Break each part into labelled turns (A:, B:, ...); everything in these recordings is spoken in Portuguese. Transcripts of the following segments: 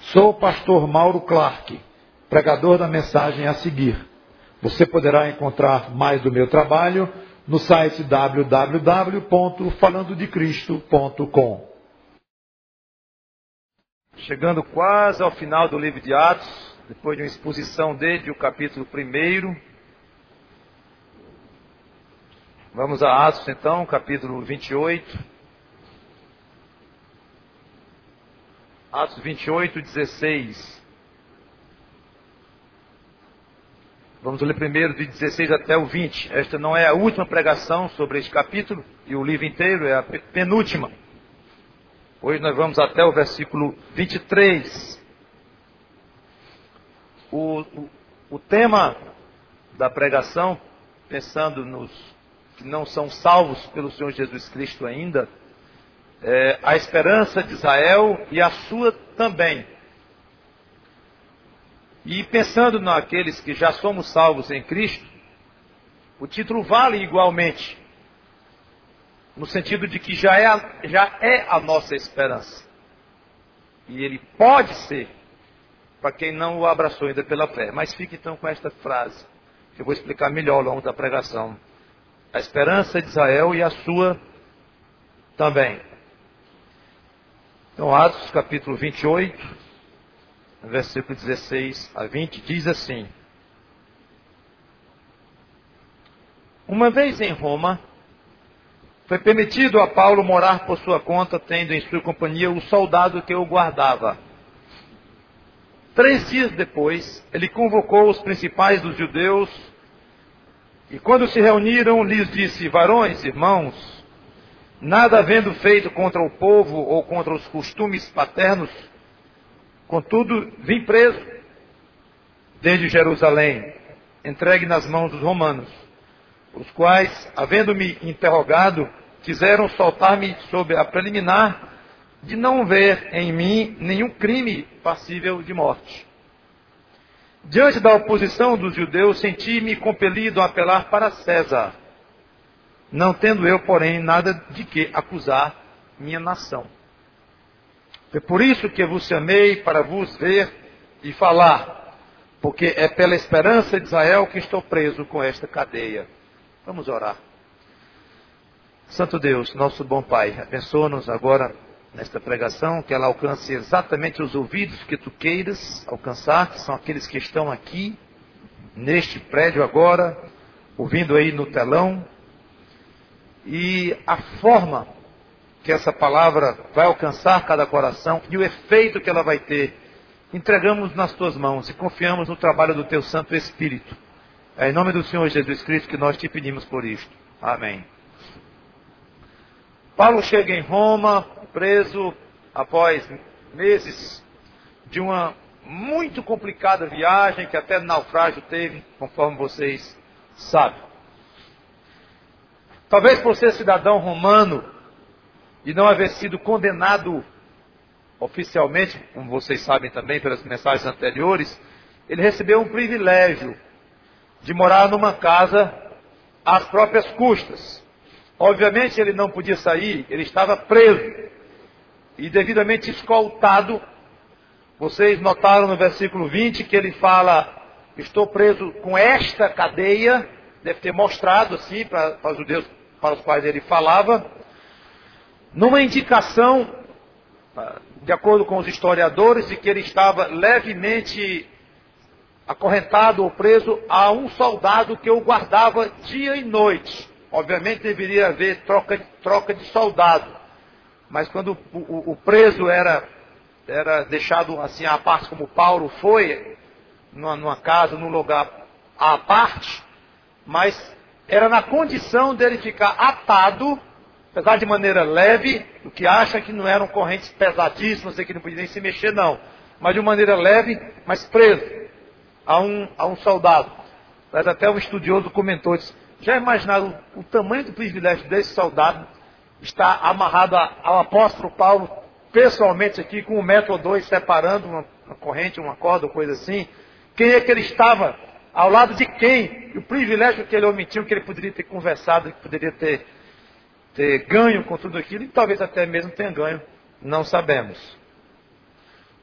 A: Sou o pastor Mauro Clark, pregador da mensagem a seguir. Você poderá encontrar mais do meu trabalho no site www.falandodecristo.com.
B: Chegando quase ao final do livro de Atos, depois de uma exposição desde o capítulo 1. Vamos a Atos então, capítulo 28. Atos 28, 16. Vamos ler primeiro de 16 até o 20. Esta não é a última pregação sobre este capítulo, e o livro inteiro é a penúltima. Hoje nós vamos até o versículo 23. O tema da pregação, pensando nos que não são salvos pelo Senhor Jesus Cristo ainda, é a esperança de Israel e a sua também. E pensando naqueles que já somos salvos em Cristo, o título vale igualmente, no sentido de que já é a nossa esperança. E ele pode ser, para quem não o abraçou ainda pela fé. Mas fique então com esta frase, que eu vou explicar melhor ao longo da pregação. A esperança de Israel e a sua também. Então, Atos capítulo 28, versículo 16 a 20, diz assim: Uma vez em Roma, foi permitido a Paulo morar por sua conta, tendo em sua companhia o soldado que o guardava. 3 dias depois, ele convocou os principais dos judeus, e quando se reuniram, lhes disse: Varões, irmãos, nada havendo feito contra o povo ou contra os costumes paternos, contudo, vim preso desde Jerusalém, entregue nas mãos dos romanos, os quais, havendo-me interrogado, quiseram soltar-me sob a preliminar de não ver em mim nenhum crime passível de morte. Diante da oposição dos judeus, senti-me compelido a apelar para César, não tendo eu, porém, nada de que acusar minha nação. Foi por isso que vos chamei para vos ver e falar, porque é pela esperança de Israel que estou preso com esta cadeia. Vamos orar. Santo Deus, nosso bom Pai, abençoa-nos agora nesta pregação, que ela alcance exatamente os ouvidos que tu queiras alcançar, que são aqueles que estão aqui, neste prédio agora, ouvindo aí no telão, e a forma que essa palavra vai alcançar cada coração e o efeito que ela vai ter, entregamos nas tuas mãos e confiamos no trabalho do teu Santo Espírito. É em nome do Senhor Jesus Cristo que nós te pedimos por isto. Amém. Paulo chega em Roma, preso após meses de uma muito complicada viagem, que até naufrágio teve, conforme vocês sabem. Talvez por ser cidadão romano e não haver sido condenado oficialmente, como vocês sabem também pelas mensagens anteriores, ele recebeu um privilégio de morar numa casa às próprias custas. Obviamente ele não podia sair, ele estava preso e devidamente escoltado. Vocês notaram no versículo 20 que ele fala: estou preso com esta cadeia. Deve ter mostrado assim para os judeus para os quais ele falava, numa indicação, de acordo com os historiadores, de que ele estava levemente acorrentado ou preso a um soldado que o guardava dia e noite. Obviamente deveria haver troca de soldado, mas quando o preso era deixado assim à parte, como Paulo foi, numa casa, num lugar à parte, mas era na condição dele ficar atado, apesar de maneira leve, o que acha que não eram correntes pesadíssimas, que não podia nem se mexer não, mas de maneira leve, mas preso a um soldado. Mas até um estudioso comentou, disse: já imaginaram o tamanho do privilégio desse soldado estar amarrado ao apóstolo Paulo, pessoalmente aqui, com 1 metro ou 2 separando uma corrente, uma corda, ou coisa assim? Quem é que ele estava? Ao lado de quem? E o privilégio que ele omitiu, que ele poderia ter conversado, que poderia ter ganho com tudo aquilo, e talvez até mesmo tenha ganho, não sabemos.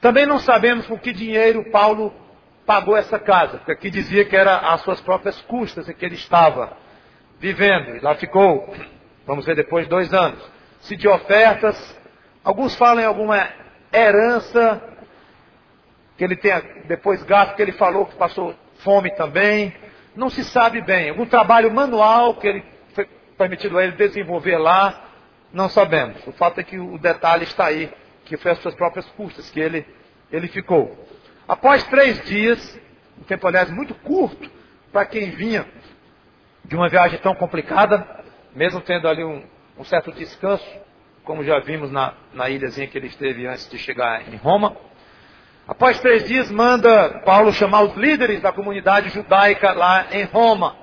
B: Também não sabemos com que dinheiro Paulo pagou essa casa, porque aqui dizia que era às suas próprias custas em que ele estava vivendo. E lá ficou, vamos ver depois, 2 anos. Se de ofertas, alguns falam em alguma herança, que ele tenha depois gasto, que ele falou que passou fome também. Não se sabe bem. Algum trabalho manual que ele foi permitido a ele desenvolver lá, não sabemos. O fato é que o detalhe está aí, que foi às suas próprias custas que ele ficou. Após 3 dias, um tempo aliás muito curto, para quem vinha de uma viagem tão complicada, mesmo tendo ali um certo descanso, como já vimos na ilhazinha que ele esteve antes de chegar em Roma. Após 3 dias, manda Paulo chamar os líderes da comunidade judaica lá em Roma.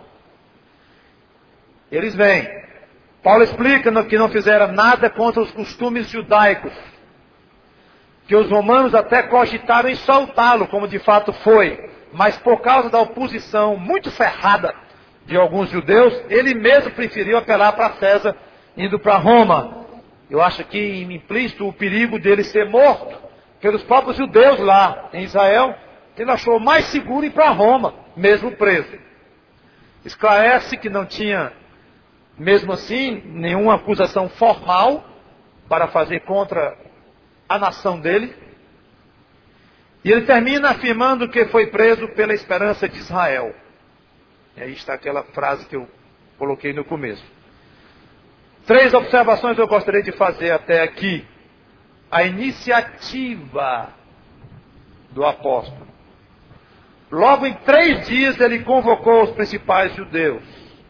B: Eles vêm. Paulo explica que não fizeram nada contra os costumes judaicos, que os romanos até cogitaram em soltá-lo, como de fato foi, mas por causa da oposição muito ferrada de alguns judeus, ele mesmo preferiu apelar para César, indo para Roma. Eu acho aqui implícito o perigo dele ser morto pelos próprios judeus lá em Israel, que ele achou mais seguro ir para Roma, mesmo preso. Esclarece que não tinha, mesmo assim, nenhuma acusação formal para fazer contra a nação dele. E ele termina afirmando que foi preso pela esperança de Israel. E aí está aquela frase que eu coloquei no começo. 3 observações eu gostaria de fazer até aqui. A iniciativa do apóstolo. Logo em 3 dias ele convocou os principais judeus.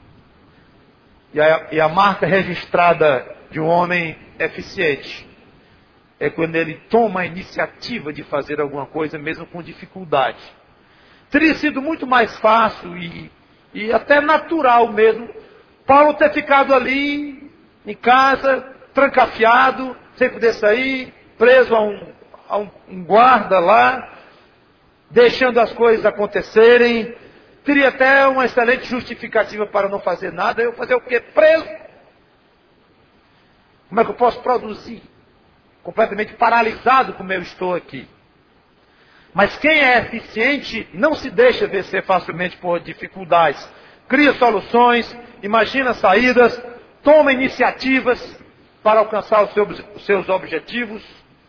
B: E a marca registrada de um homem eficiente é quando ele toma a iniciativa de fazer alguma coisa, mesmo com dificuldade. Teria sido muito mais fácil e até natural mesmo Paulo ter ficado ali em casa, trancafiado, sem poder sair, preso a um guarda lá, deixando as coisas acontecerem. Teria até uma excelente justificativa para não fazer nada. Eu fazer o quê? Preso. Como é que eu posso produzir? Completamente paralisado como eu estou aqui. Mas quem é eficiente não se deixa vencer facilmente por dificuldades. Cria soluções, imagina saídas, toma iniciativas para alcançar os seus objetivos.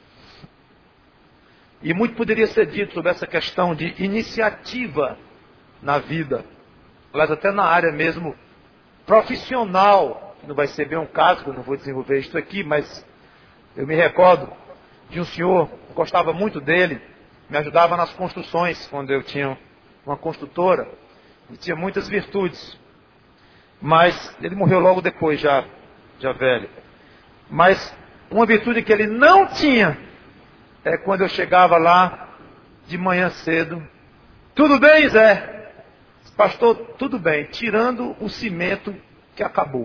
B: E muito poderia ser dito sobre essa questão de iniciativa na vida. Aliás, até na área mesmo profissional. Não vai ser bem um caso, eu não vou desenvolver isto aqui, mas eu me recordo de um senhor, eu gostava muito dele, me ajudava nas construções, quando eu tinha uma construtora, e tinha muitas virtudes. Mas ele morreu logo depois, já velho. Mas uma virtude que ele não tinha, é quando eu chegava lá, de manhã cedo. Tudo bem, Zé? Pastor, tudo bem, tirando o cimento que acabou.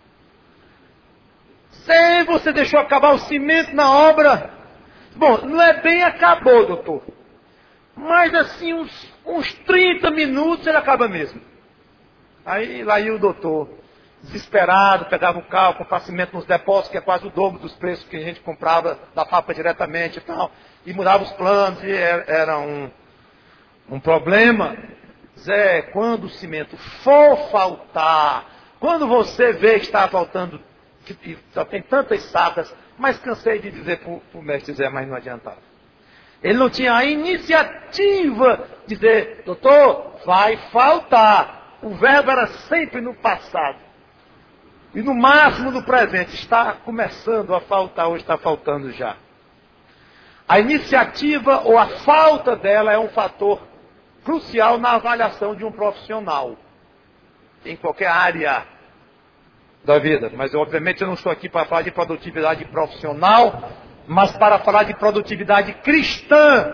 B: Sei, você deixou acabar o cimento na obra. Bom, não é bem acabou, doutor. Mas assim, uns 30 minutos ele acaba mesmo. Aí lá ia o doutor, desesperado, pegava o carro, comprava cimento nos depósitos, que é quase o dobro dos preços que a gente comprava da fábrica diretamente e tal. E mudava os planos, e era um problema. Zé, quando o cimento for faltar, quando você vê que está faltando, que só tem tantas sacas, mas cansei de dizer para o mestre Zé, mas não adiantava. Ele não tinha a iniciativa de dizer, doutor, vai faltar. O verbo era sempre no passado. E no máximo no presente. Está começando a faltar, ou está faltando já. A iniciativa ou a falta dela é um fator crucial na avaliação de um profissional. Em qualquer área da vida. Mas obviamente eu não estou aqui para falar de produtividade profissional, mas para falar de produtividade cristã.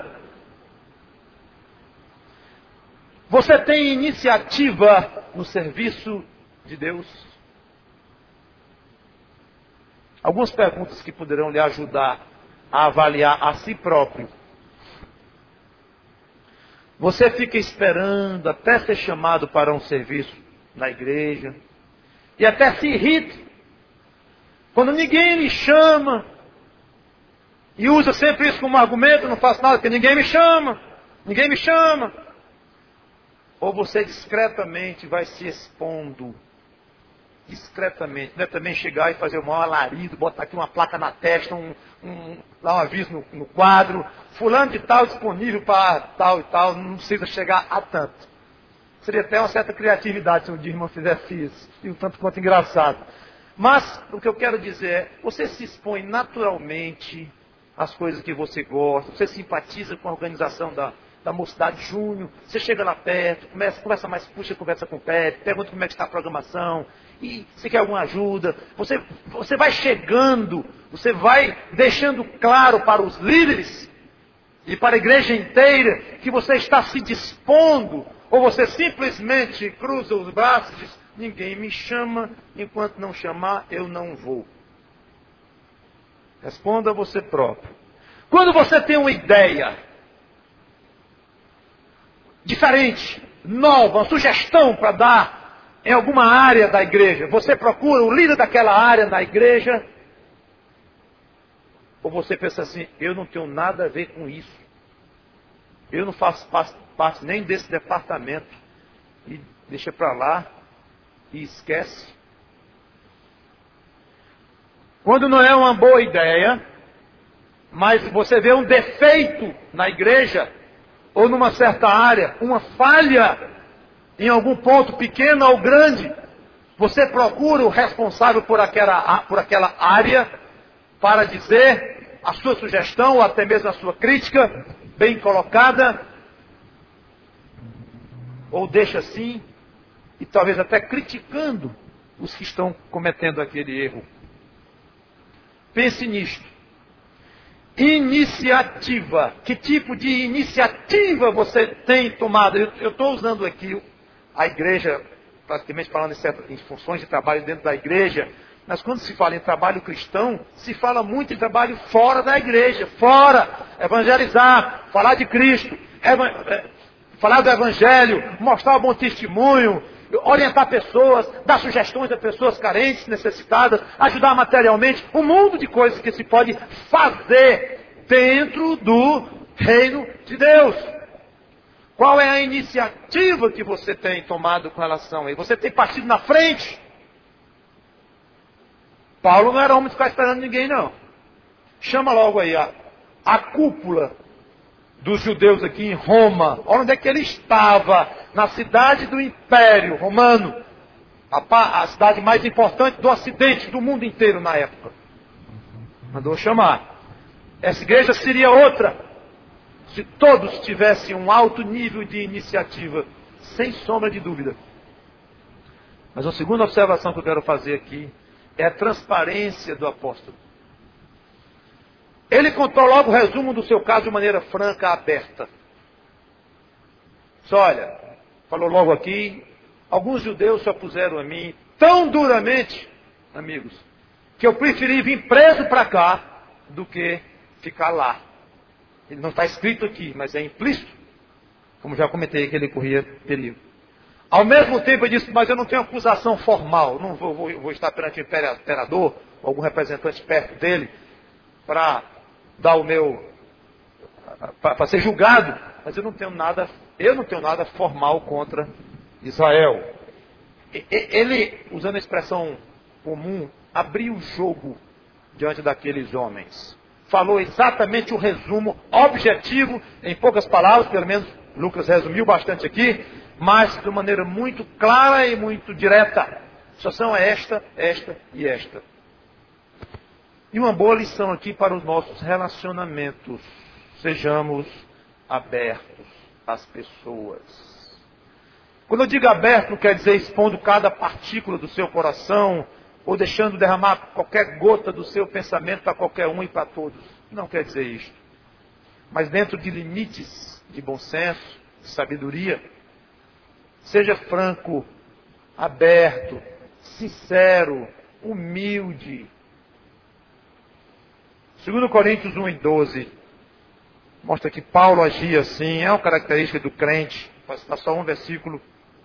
B: Você tem iniciativa no serviço de Deus? Algumas perguntas que poderão lhe ajudar a avaliar a si próprio. Você fica esperando até ser chamado para um serviço na igreja e até se irrita quando ninguém lhe chama. E usa sempre isso como argumento, não faço nada porque ninguém me chama. Ninguém me chama. Ou você discretamente vai se expondo. Discretamente. Não é também chegar e fazer o maior alarido, botar aqui uma placa na testa, dar um aviso no quadro. Fulano de tal disponível para tal e tal. Não precisa chegar a tanto. Seria até uma certa criatividade se um dia o irmão fizesse isso. E um tanto quanto engraçado. Mas o que eu quero dizer é, você se expõe naturalmente às coisas que você gosta. Você simpatiza com a organização da Mocidade Júnior. Você chega lá perto, conversa mais, puxa, conversa com o Pepe, pergunta como é que está a programação. E você quer alguma ajuda. Você vai chegando, você vai deixando claro para os líderes e para a igreja inteira que você está se dispondo. Ou você simplesmente cruza os braços e diz, ninguém me chama, enquanto não chamar, eu não vou. Responda você próprio. Quando você tem uma ideia diferente, nova, uma sugestão para dar em alguma área da igreja, você procura o líder daquela área na igreja, ou você pensa assim, eu não tenho nada a ver com isso. Eu não faço parte nem desse departamento. E deixa para lá e esquece. Quando não é uma boa ideia, mas você vê um defeito na igreja, ou numa certa área, uma falha em algum ponto pequeno ou grande, você procura o responsável por aquela área para dizer a sua sugestão ou até mesmo a sua crítica bem colocada, ou deixa assim, e talvez até criticando os que estão cometendo aquele erro. Pense nisto. Iniciativa. Que tipo de iniciativa você tem tomado? Eu estou usando aqui a igreja, praticamente falando em funções de trabalho dentro da igreja, mas quando se fala em trabalho cristão, se fala muito em trabalho fora da igreja. Fora, evangelizar, falar de Cristo, falar do Evangelho, mostrar um bom testemunho, orientar pessoas, dar sugestões a pessoas carentes, necessitadas, ajudar materialmente, um mundo de coisas que se pode fazer dentro do reino de Deus. Qual é a iniciativa que você tem tomado com relação a isso? Você tem partido na frente? Paulo não era homem de ficar esperando ninguém, não. Chama logo aí a cúpula dos judeus aqui em Roma. Olha onde é que ele estava. Na cidade do Império Romano. A cidade mais importante do Ocidente, do mundo inteiro na época. Mandou chamar. Essa igreja seria outra. Se todos tivessem um alto nível de iniciativa. Sem sombra de dúvida. Mas uma segunda observação que eu quero fazer aqui é a transparência do apóstolo. Ele contou logo o resumo do seu caso de maneira franca, aberta. Só olha, falou logo aqui, alguns judeus se opuseram a mim tão duramente, amigos, que eu preferi vir preso para cá do que ficar lá. Ele não está escrito aqui, mas é implícito, como já comentei que ele corria perigo. Ao mesmo tempo ele disse, mas eu não tenho acusação formal, não vou estar perante o imperador, ou algum representante perto dele, para dar o meu, para ser julgado, mas eu não tenho nada formal contra Israel. Ele, usando a expressão comum, abriu o jogo diante daqueles homens. Falou exatamente o resumo objetivo, em poucas palavras, pelo menos Lucas resumiu bastante aqui, mas de maneira muito clara e muito direta. A situação é esta, esta e esta. E uma boa lição aqui para os nossos relacionamentos. Sejamos abertos às pessoas. Quando eu digo aberto, não quer dizer expondo cada partícula do seu coração, ou deixando derramar qualquer gota do seu pensamento para qualquer um e para todos. Não quer dizer isto. Mas dentro de limites de bom senso, de sabedoria, seja franco, aberto, sincero, humilde. 2 Coríntios 1 e 12 mostra que Paulo agia assim, é uma característica do crente. Vou citar só um versículo.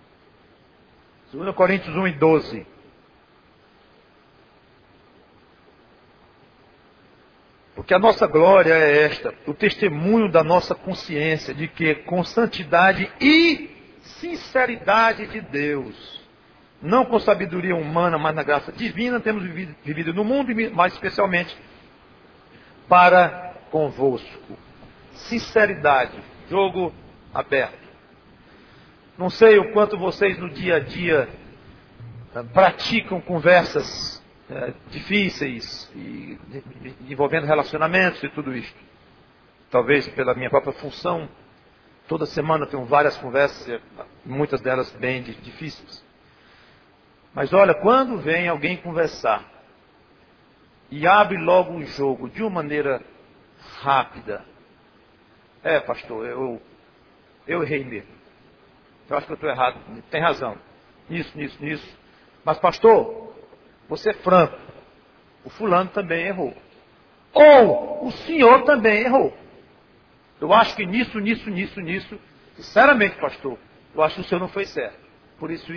B: 2 Coríntios 1 e 12. Porque a nossa glória é esta, o testemunho da nossa consciência de que com santidade e sinceridade de Deus, não com sabedoria humana, mas na graça divina, temos vivido no mundo, e mais especialmente para convosco. Sinceridade, jogo aberto. Não sei o quanto vocês no dia a dia praticam conversas difíceis, envolvendo relacionamentos e tudo isso. Talvez pela minha própria função, toda semana eu tenho várias conversas, muitas delas bem difíceis. Mas olha, quando vem alguém conversar e abre logo o jogo de uma maneira rápida, pastor, eu errei mesmo. Eu acho que eu estou errado, tem razão. Nisso. Mas pastor, você é franco. O fulano também errou. Ou o senhor também errou. Eu acho que nisso. Sinceramente, pastor, eu acho que o senhor não foi certo. Por isso.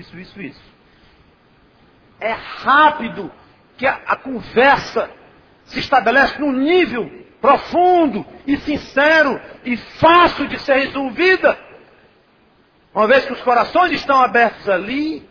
B: É rápido que a conversa se estabelece num nível profundo e sincero e fácil de ser resolvida. Uma vez que os corações estão abertos ali.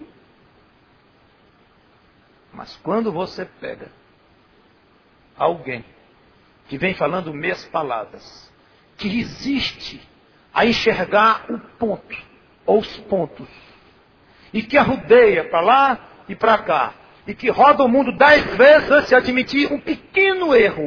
B: Mas quando você pega alguém que vem falando meias palavras, que resiste a enxergar o ponto, ou os pontos, e que arrudeia para lá e para cá, e que roda o mundo 10 vezes antes de admitir um pequeno erro,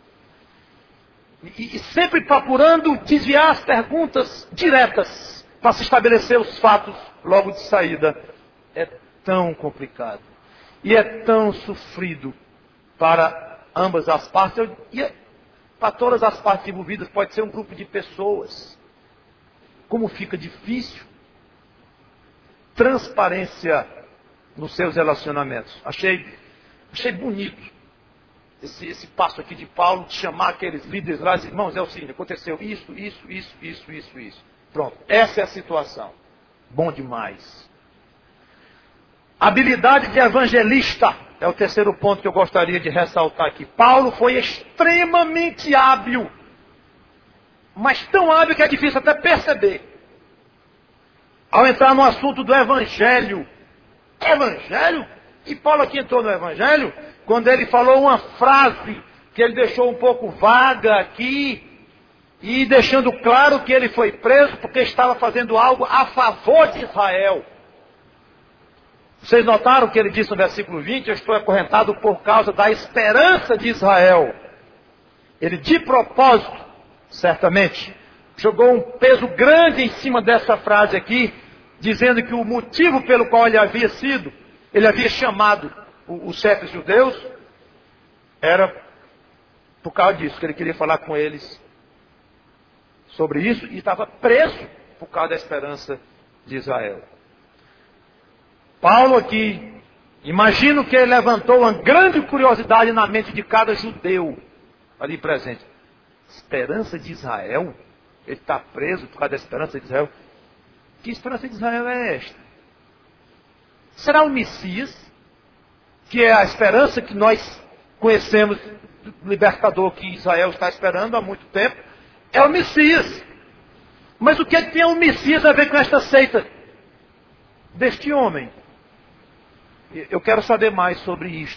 B: e sempre procurando desviar as perguntas diretas, para se estabelecer os fatos logo de saída, é tão complicado. E é tão sofrido para ambas as partes. E para todas as partes envolvidas, pode ser um grupo de pessoas. Como fica difícil. Transparência nos seus relacionamentos. Achei bonito esse passo aqui de Paulo, de chamar aqueles líderes lá e dizer, irmãos, é o seguinte, aconteceu isso. Pronto, essa é a situação. Bom demais. Habilidade de evangelista é o terceiro ponto que eu gostaria de ressaltar aqui. Paulo foi extremamente hábil, mas tão hábil que é difícil até perceber. Ao entrar no assunto do evangelho. Evangelho? E Paulo aqui entrou no evangelho quando ele falou uma frase que ele deixou um pouco vaga aqui, e deixando claro que ele foi preso porque estava fazendo algo a favor de Israel. Vocês notaram que ele disse no versículo 20, eu estou acorrentado por causa da esperança de Israel. Ele de propósito, certamente, jogou um peso grande em cima dessa frase aqui, dizendo que o motivo pelo qual ele havia chamado os chefes judeus, era por causa disso, que ele queria falar com eles sobre isso, e estava preso por causa da esperança de Israel. Paulo aqui, imagino que ele levantou uma grande curiosidade na mente de cada judeu ali presente. Esperança de Israel? Ele está preso por causa da esperança de Israel? Que esperança de Israel é esta? Será o Messias, que é a esperança que nós conhecemos, do libertador que Israel está esperando há muito tempo? É o Messias. Mas o que é que tem o Messias a ver com esta seita deste homem? Eu quero saber mais sobre isto.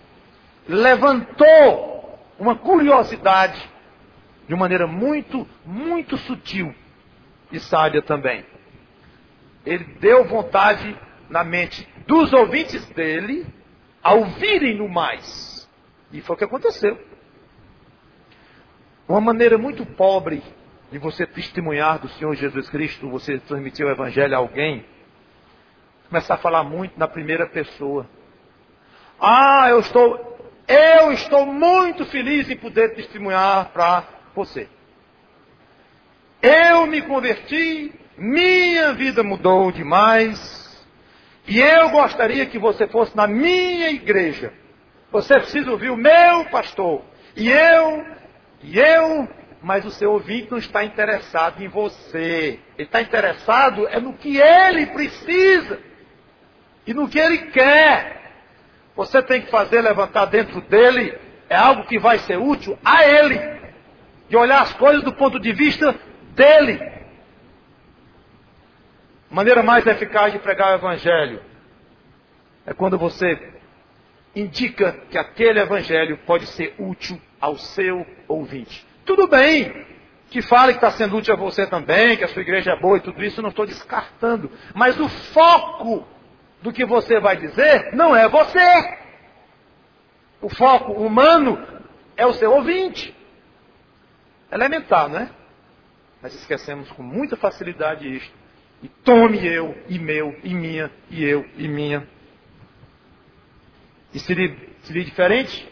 B: Levantou uma curiosidade de maneira muito sutil e sábia também. Ele deu vontade na mente dos ouvintes dele a ouvirem-no mais. E foi o que aconteceu. Uma maneira muito pobre de você testemunhar do Senhor Jesus Cristo, você transmitir o Evangelho a alguém, começar a falar muito na primeira pessoa. Eu estou muito feliz em poder testemunhar para você. Eu me converti, minha vida mudou demais, e eu gostaria que você fosse na minha igreja. Você precisa ouvir o meu pastor. Mas o seu ouvinte não está interessado em você. Ele está interessado no que ele precisa e no que ele quer. Você tem que levantar dentro dele é algo que vai ser útil a ele. De olhar as coisas do ponto de vista dele. A maneira mais eficaz de pregar o Evangelho é quando você indica que aquele Evangelho pode ser útil ao seu ouvinte. Tudo bem que fale que está sendo útil a você também, que a sua igreja é boa e tudo isso, eu não estou descartando. Mas o foco do que você vai dizer não é você. O foco humano é o seu ouvinte. Elementar, não é? Mas esquecemos com muita facilidade isto. E tome eu, e meu, e minha, e eu, e minha. E seria diferente?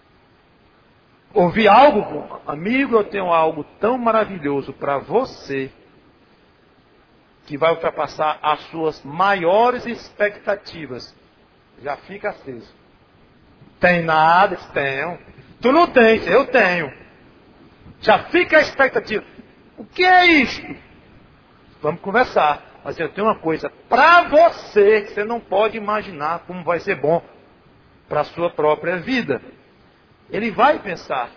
B: Ouvir algo, amigo, eu tenho algo tão maravilhoso para você, que vai ultrapassar as suas maiores expectativas. Já fica aceso. Tem nada? Tenho. Tu não tens, eu tenho. Já fica a expectativa. O que é isto? Vamos conversar. Mas eu tenho uma coisa para você que você não pode imaginar como vai ser bom para a sua própria vida. Ele vai pensar.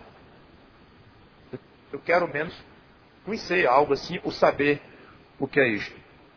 B: Eu quero menos conhecer algo assim, ou saber o que é isto.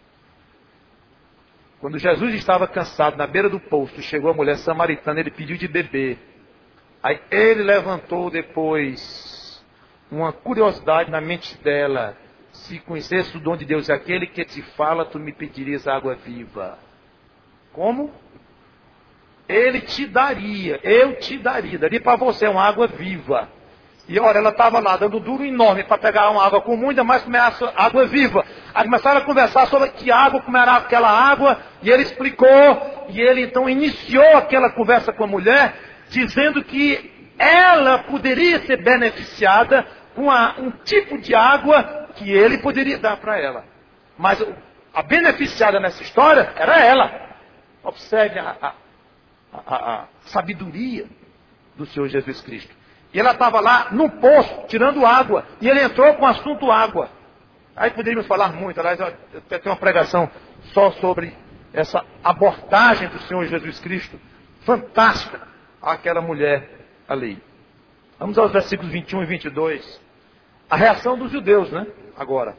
B: Quando Jesus estava cansado na beira do poço, chegou a mulher samaritana, ele pediu de beber. Aí ele levantou depois uma curiosidade na mente dela. Se conhecesse o dom de Deus, aquele que te fala, tu me pedirias água viva. Como? Ele te daria, eu te daria para você uma água viva. E olha, ela estava lá dando duro enorme para pegar uma água comum, ainda mais comer água viva. Aí começaram a conversar sobre que água, como era aquela água, e ele explicou, e ele então iniciou aquela conversa com a mulher, dizendo que ela poderia ser beneficiada com um tipo de água que ele poderia dar para ela. Mas a beneficiada nessa história era ela. Observe a sabedoria do Senhor Jesus Cristo. E ela estava lá no poço, tirando água. E ele entrou com o assunto água. Aí poderíamos falar muito. Aliás, eu tenho uma pregação só sobre essa abordagem do Senhor Jesus Cristo. Fantástica. Aquela mulher ali. Vamos aos versículos 21 e 22. A reação dos judeus, né? Agora.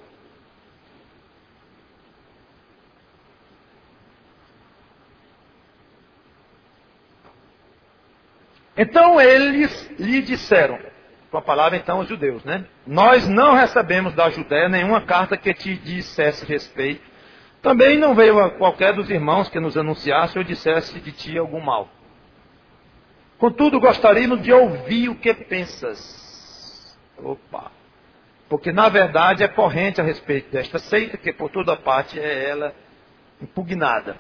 B: Então eles lhe disseram, com a palavra então os judeus, né? Nós não recebemos da Judéia nenhuma carta que te dissesse respeito. Também não veio a qualquer dos irmãos que nos anunciasse ou dissesse de ti algum mal. Contudo, gostaríamos de ouvir o que pensas. Opa! Porque na verdade é corrente a respeito desta seita, que por toda parte é ela impugnada.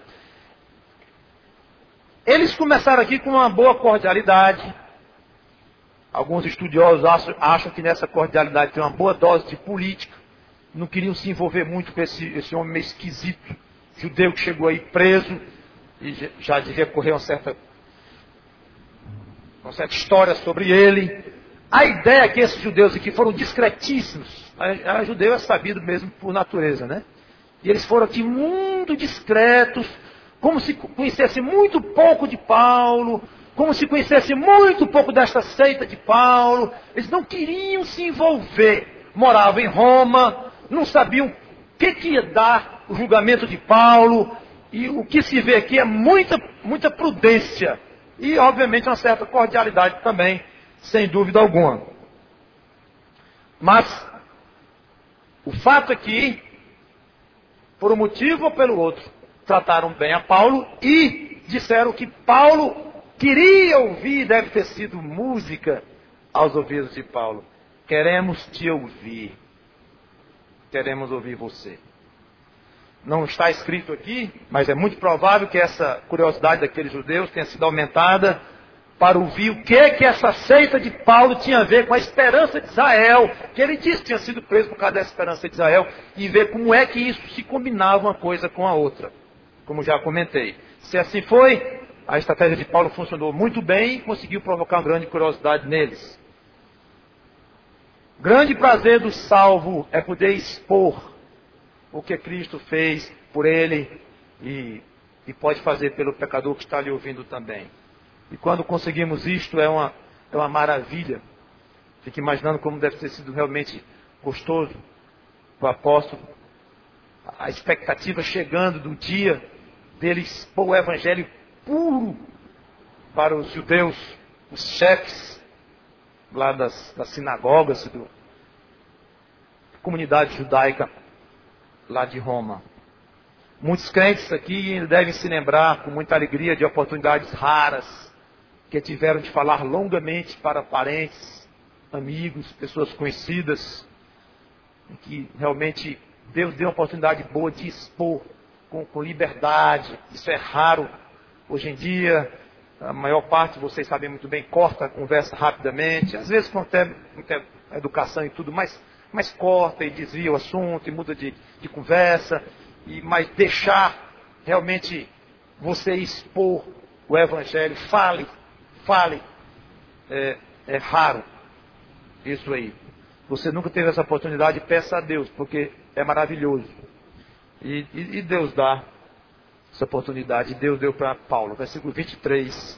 B: Eles começaram aqui com uma boa cordialidade. Alguns estudiosos acham que nessa cordialidade tem uma boa dose de política. Não queriam se envolver muito com esse homem meio esquisito, judeu que chegou aí preso, e já devia correr uma certa história sobre ele. A ideia é que esses judeus aqui foram discretíssimos. A judeu é sabido mesmo por natureza, né? E eles foram aqui muito discretos, como se conhecesse muito pouco de Paulo, como se conhecesse muito pouco desta seita de Paulo. Eles não queriam se envolver. Moravam em Roma, não sabiam o que ia dar o julgamento de Paulo. E o que se vê aqui é muita prudência. E, obviamente, uma certa cordialidade também, sem dúvida alguma. Mas, o fato é que, por um motivo ou pelo outro, trataram bem a Paulo e disseram que Paulo queria ouvir, deve ter sido música aos ouvidos de Paulo. Queremos te ouvir. Queremos ouvir você. Não está escrito aqui, mas é muito provável que essa curiosidade daqueles judeus tenha sido aumentada para ouvir o que essa seita de Paulo tinha a ver com a esperança de Israel, que ele disse que tinha sido preso por causa da esperança de Israel, e ver como é que isso se combinava uma coisa com a outra, como já comentei. Se assim foi, a estratégia de Paulo funcionou muito bem e conseguiu provocar uma grande curiosidade neles. Grande prazer do salvo é poder expor o que Cristo fez por ele e pode fazer pelo pecador que está ali ouvindo também. E quando conseguimos isto, é uma é uma maravilha. Fico imaginando como deve ter sido realmente gostoso para o apóstolo. A expectativa chegando do dia dele expor o evangelho puro para os judeus, os chefes lá das sinagogas, da comunidade judaica lá de Roma. Muitos crentes aqui devem se lembrar com muita alegria de oportunidades raras que tiveram de falar longamente para parentes, amigos, pessoas conhecidas, que realmente Deus deu uma oportunidade boa de expor com liberdade. Isso é raro hoje em dia. A maior parte, vocês sabem muito bem, corta a conversa rapidamente, às vezes com até muita educação e tudo, mas corta e desvia o assunto e muda de conversa, mas deixar realmente você expor o evangelho, fale, é raro isso aí. Você nunca teve essa oportunidade, peça a Deus, porque é maravilhoso. E Deus dá essa oportunidade. Deus deu para Paulo, versículo 23.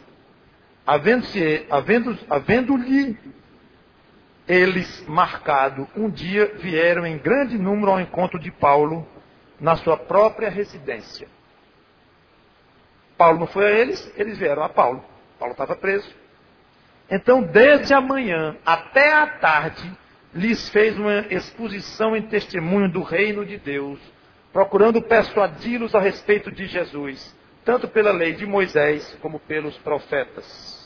B: Havendo-lhe eles marcado um dia, vieram em grande número ao encontro de Paulo na sua própria residência. Paulo não foi a eles, eles vieram a Paulo. Paulo estava preso. Então, desde a manhã até a tarde, lhes fez uma exposição em testemunho do reino de Deus, procurando persuadi-los a respeito de Jesus, tanto pela lei de Moisés como pelos profetas.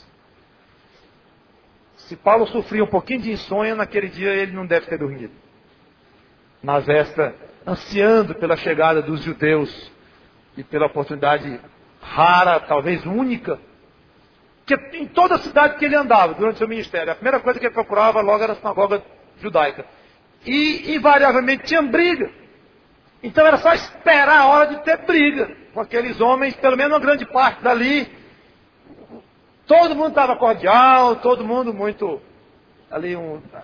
B: Se Paulo sofria um pouquinho de insônia, naquele dia ele não deve ter dormido. Na véspera, ansiando pela chegada dos judeus e pela oportunidade rara, talvez única, que em toda a cidade que ele andava durante seu ministério, a primeira coisa que ele procurava logo era a sinagoga judaica. E invariavelmente tinha briga. Então era só esperar a hora de ter briga com aqueles homens, pelo menos uma grande parte dali. Todo mundo estava cordial, todo mundo muito ali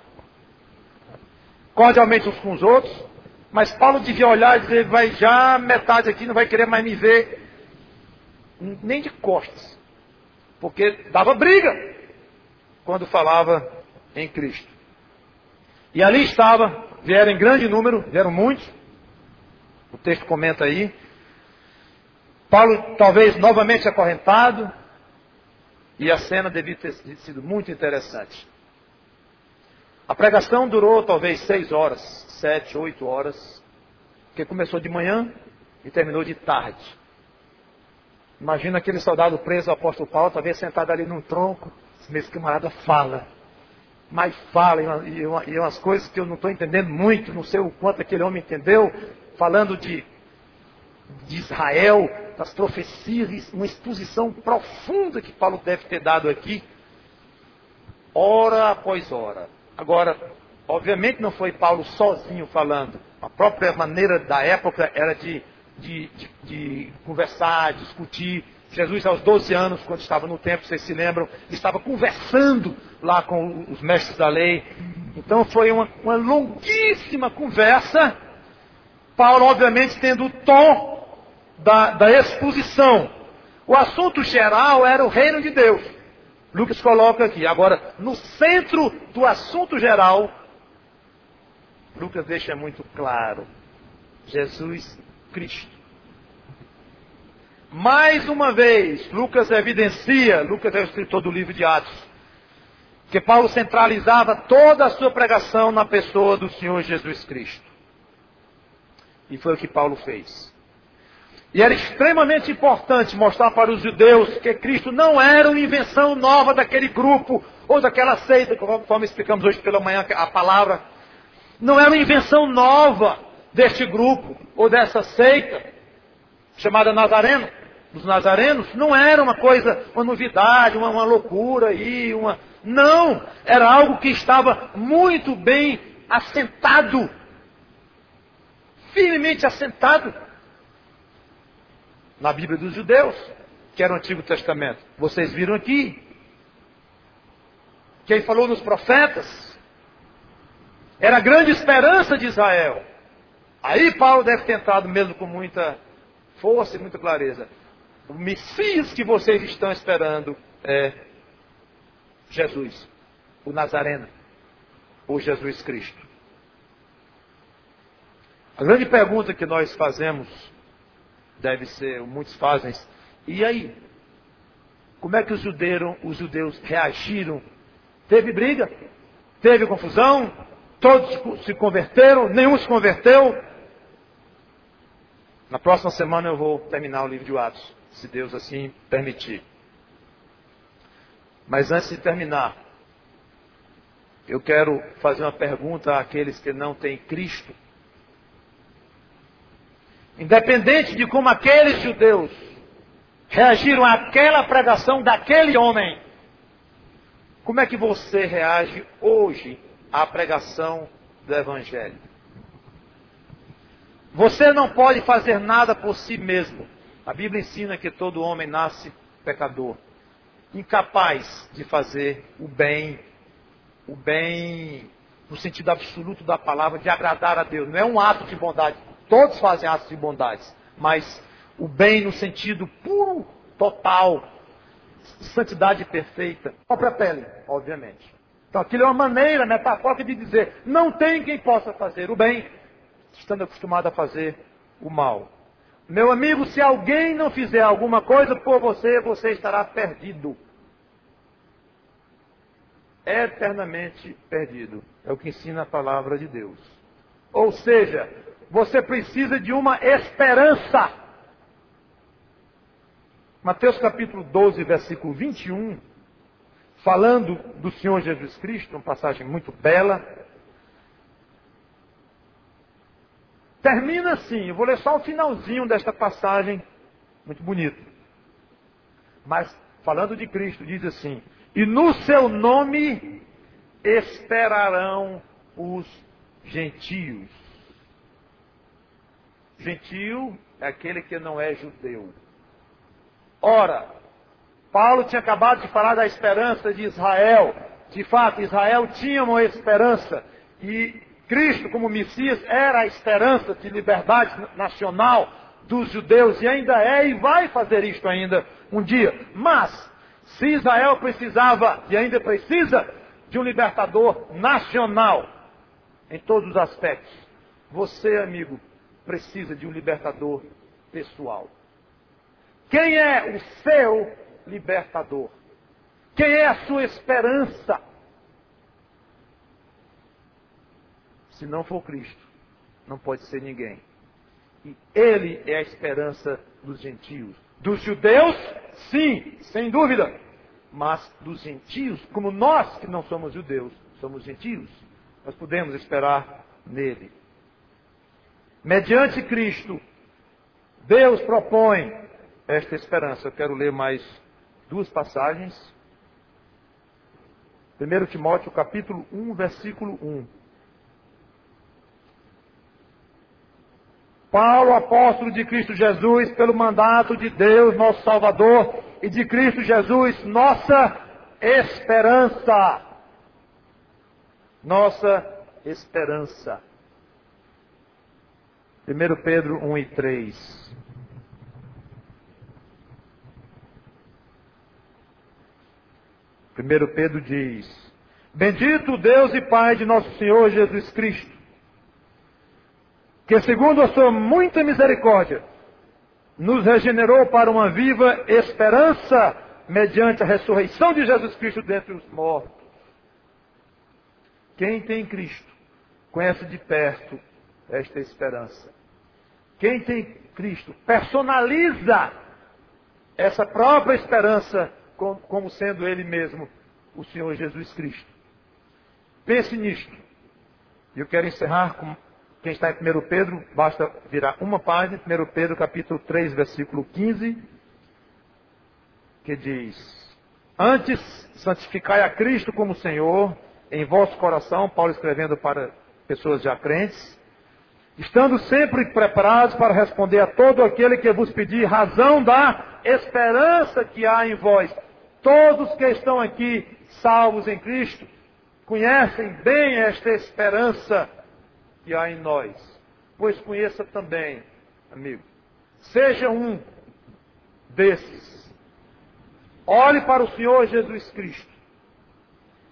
B: cordialmente uns com os outros. Mas Paulo devia olhar e dizer, vai já metade aqui não vai querer mais me ver nem de costas. Porque dava briga quando falava em Cristo. E ali estava, vieram em grande número, vieram muitos. O texto comenta aí. Paulo talvez novamente acorrentado. E a cena devia ter sido muito interessante. A pregação durou talvez 6 horas, 7, 8 horas. Porque começou de manhã e terminou de tarde. Imagina aquele soldado preso, o apóstolo Paulo, talvez sentado ali num tronco. Esse camarada fala. Mas fala, e umas coisas que eu não estou entendendo muito, não sei o quanto aquele homem entendeu, falando de Israel, das profecias, uma exposição profunda que Paulo deve ter dado aqui, hora após hora. Agora, obviamente não foi Paulo sozinho falando, a própria maneira da época era de conversar, discutir. Jesus, aos 12 anos, quando estava no templo, vocês se lembram, estava conversando lá com os mestres da lei. Então foi uma longuíssima conversa. Paulo, obviamente, tendo o tom da exposição. O assunto geral era o reino de Deus. Lucas coloca aqui. Agora, no centro do assunto geral, Lucas deixa muito claro: Jesus Cristo. Mais uma vez, Lucas evidencia, Lucas é o escritor do livro de Atos, que Paulo centralizava toda a sua pregação na pessoa do Senhor Jesus Cristo. E foi o que Paulo fez. E era extremamente importante mostrar para os judeus que Cristo não era uma invenção nova daquele grupo, ou daquela seita, conforme explicamos hoje pela manhã, a palavra. Não era uma invenção nova deste grupo, ou dessa seita, chamada Nazareno, dos Nazarenos. Não era uma coisa, uma novidade, uma loucura aí, não, era algo que estava muito bem assentado, firmemente assentado na Bíblia dos judeus, que era o Antigo Testamento. Vocês viram aqui, quem falou nos profetas, era a grande esperança de Israel. Aí Paulo deve ter entrado mesmo com muita força e muita clareza. O Messias que vocês estão esperando é Jesus. o Nazareno, ou Jesus Cristo. A grande pergunta que nós fazemos, deve ser, muitos fazem, e aí? Como é que os judeus reagiram? Teve briga? Teve confusão? Todos se converteram? Nenhum se converteu? Na próxima semana eu vou terminar o livro de Atos, se Deus assim permitir. Mas antes de terminar, eu quero fazer uma pergunta àqueles que não têm Cristo. Independente de como aqueles judeus reagiram àquela pregação daquele homem, como é que você reage hoje à pregação do Evangelho? Você não pode fazer nada por si mesmo. A Bíblia ensina que todo homem nasce pecador, incapaz de fazer o bem no sentido absoluto da palavra, de agradar a Deus. Não é um ato de bondade. Todos fazem atos de bondade, mas o bem no sentido puro, total, santidade perfeita, própria pele, obviamente. Então aquilo é uma maneira metafórica de dizer, não tem quem possa fazer o bem, estando acostumado a fazer o mal. Meu amigo, se alguém não fizer alguma coisa por você, você estará perdido. Eternamente perdido. É o que ensina a palavra de Deus. Ou seja, você precisa de uma esperança. Mateus capítulo 12, versículo 21, falando do Senhor Jesus Cristo, uma passagem muito bela, termina assim, eu vou ler só o finalzinho desta passagem, muito bonito. Mas, falando de Cristo, diz assim, e no seu nome esperarão os gentios. Gentio é aquele que não é judeu. Ora, Paulo tinha acabado de falar da esperança de Israel. De fato, Israel tinha uma esperança. E Cristo, como Messias, era a esperança de liberdade nacional dos judeus. E ainda é e vai fazer isto ainda um dia. Mas, se Israel precisava e ainda precisa de um libertador nacional, em todos os aspectos, você, amigo, precisa de um libertador pessoal. Quem é o seu libertador? Quem é a sua esperança? Se não for Cristo, não pode ser ninguém. E Ele é a esperança dos gentios. Dos judeus, sim, sem dúvida. Mas dos gentios, como nós que não somos judeus, somos gentios, nós podemos esperar nele. Mediante Cristo, Deus propõe esta esperança. Eu quero ler mais duas passagens. 1 Timóteo capítulo 1, versículo 1. Paulo, apóstolo de Cristo Jesus, pelo mandato de Deus, nosso Salvador, e de Cristo Jesus, nossa esperança. Nossa esperança. 1 Pedro 1 e 3. Primeiro Pedro diz, bendito o Deus e Pai de nosso Senhor Jesus Cristo, que segundo a sua muita misericórdia, nos regenerou para uma viva esperança, mediante a ressurreição de Jesus Cristo dentre os mortos. Quem tem Cristo, conhece de perto esta esperança. Quem tem Cristo, personaliza essa própria esperança como sendo Ele mesmo, o Senhor Jesus Cristo. Pense nisto. E eu quero encerrar com quem está em 1 Pedro, basta virar uma página, 1 Pedro capítulo 3, versículo 15, que diz, antes santificai a Cristo como Senhor, em vosso coração, Paulo escrevendo para pessoas já crentes, estando sempre preparados para responder a todo aquele que vos pedir razão da esperança que há em vós. Todos que estão aqui salvos em Cristo conhecem bem esta esperança que há em nós. Pois conheça também, amigo, seja um desses. Olhe para o Senhor Jesus Cristo.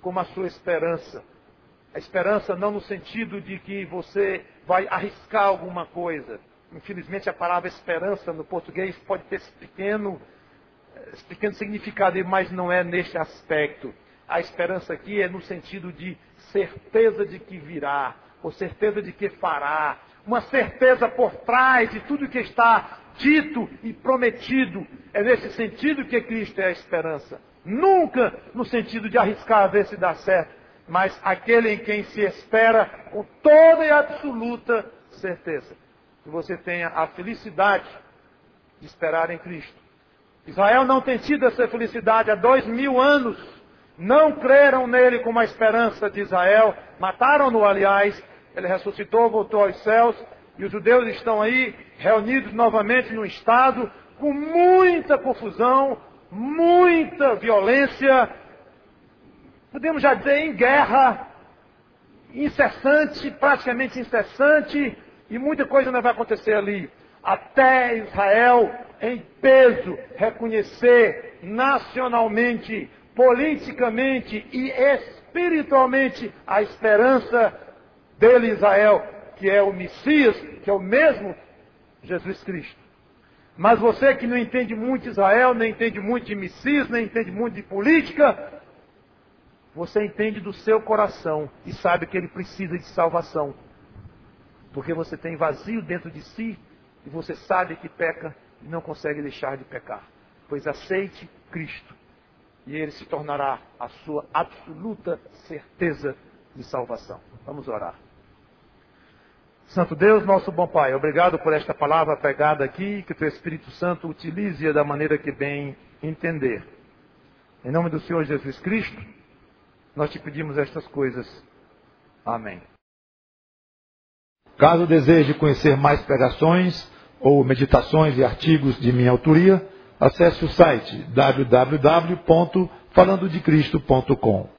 B: como a sua esperança. A esperança não no sentido de que você vai arriscar alguma coisa. Infelizmente a palavra esperança no português pode ter esse pequeno significado, mas não é neste aspecto. A esperança aqui é no sentido de certeza de que virá, ou certeza de que fará. Uma certeza por trás de tudo que está dito e prometido. É nesse sentido que Cristo é a esperança. Nunca no sentido de arriscar ver se dá certo, mas aquele em quem se espera com toda e absoluta certeza. Que você tenha a felicidade de esperar em Cristo. Israel não tem tido essa felicidade há 2000 anos. Não creram nele como a esperança de Israel. Mataram-no, aliás. Ele ressuscitou, voltou aos céus. E os judeus estão aí, reunidos novamente num estado, com muita confusão, muita violência. Podemos já dizer em guerra, incessante, praticamente incessante. E muita coisa ainda vai acontecer ali. Até Israel, em peso, reconhecer nacionalmente, politicamente e espiritualmente a esperança dele, Israel, que é o Messias, que é o mesmo Jesus Cristo. Mas você que não entende muito de Israel, nem entende muito de Messias, nem entende muito de política, você entende do seu coração e sabe que ele precisa de salvação. Porque você tem vazio dentro de si e você sabe que peca e não consegue deixar de pecar. Pois aceite Cristo e ele se tornará a sua absoluta certeza de salvação. Vamos orar. Santo Deus, nosso bom Pai, obrigado por esta palavra pregada aqui, que o Teu Espírito Santo utilize-a da maneira que bem entender. Em nome do Senhor Jesus Cristo, nós te pedimos estas coisas. Amém.
A: Caso deseje conhecer mais pregações ou meditações e artigos de minha autoria, acesse o site www.falandodecristo.com.